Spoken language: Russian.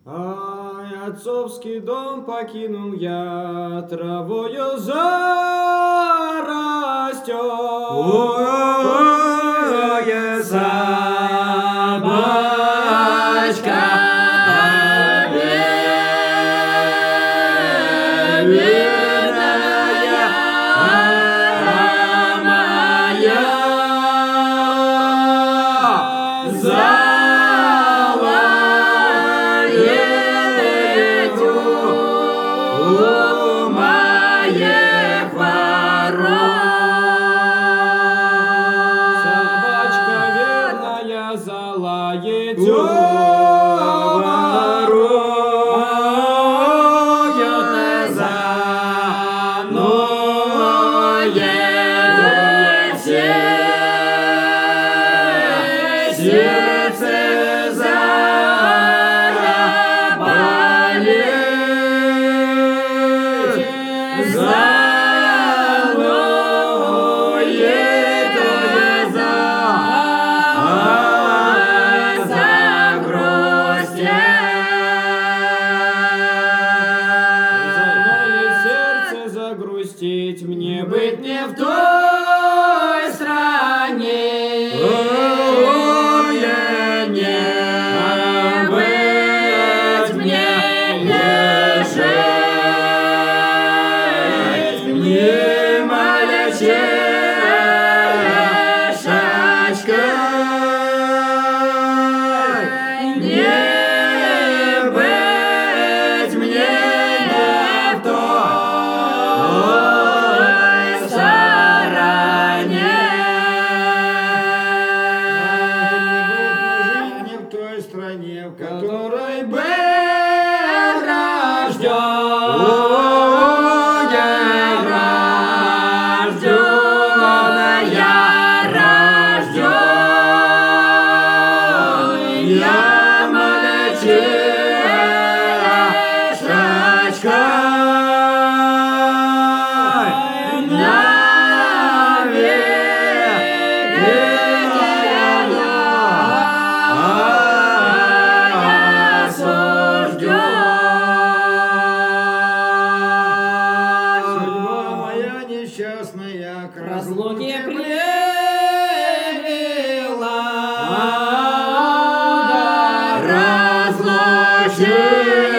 Ай, отцовский дом покинул я, травою зарастет. Собачка бедная моя, залает у моих ворот. Собачка верная залает у сердце заболит, заноет загрустить. Мне быть не в той стране, не быть мне, не жить, не мальчишечкой, не быть мне не в той стороне. Не в той стране, в которой был я мальчишечка, навеки осужден. Судьба моя несчастная к разлуке привела. Разлучи